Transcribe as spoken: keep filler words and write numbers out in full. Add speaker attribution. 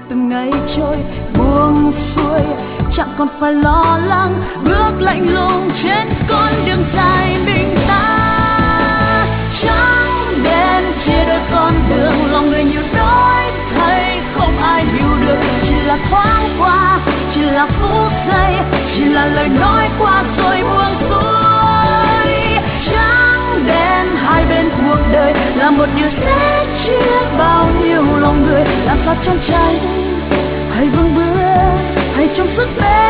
Speaker 1: từng ngày trôi buông xuôi, chẳng còn phải lo lắng bước lạnh lùng trên con đường dài mình ta. Trắng đen chia đôi con đường, lòng người nhiều đổi thay không ai hiểu được, chỉ là thoáng qua, chỉ là phút giây, chỉ là lời nói qua rồi buông xuôi. Trắng đen hai bên cuộc đời là một điều sẽ chia bao nhiêu lòng người, làm sao trong trái tim hãy vững bước, hãy trong sức mê